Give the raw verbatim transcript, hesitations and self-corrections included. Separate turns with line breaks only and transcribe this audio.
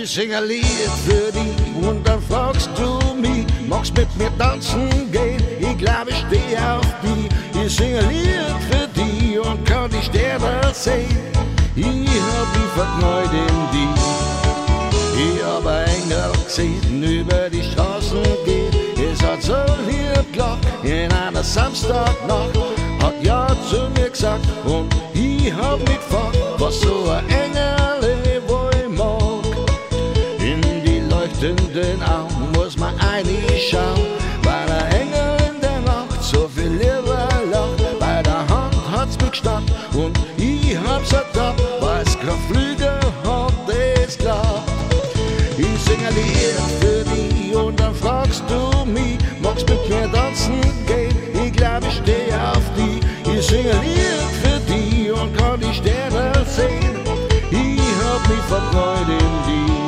Ich sing ein Lied für dich und dann fragst du mich, magst mit mir tanzen gehen? Ich glaub, ich steh auf die. Ich sing ein Lied für dich und kann die Sterne sehen. Ich hab mich verknallt in die. Ich hab ein Engel gesehen, über die Straßen geht. Es hat so lieb gelacht in einer Samstagnacht. Hat ja zu mir gesagt und ich hab mich gefragt, was so ein Engel wohl mag. In die leuchtenden Augen muss man reinschauen, weil ein Engel in der Nacht so viel Liebe lacht. Bei der Hand hat's mich gestanden und ich hab's ertappt, weil's kein Flügel hat, das lacht. Ich sing ein Lied für dich und dann fragst du mich, magst mit mir tanzen gehen? Ich glaub, ich steh auf die. Ich sing ein Lied für dich und kann die Sterne sehen. Ich hab mich verknallt in die.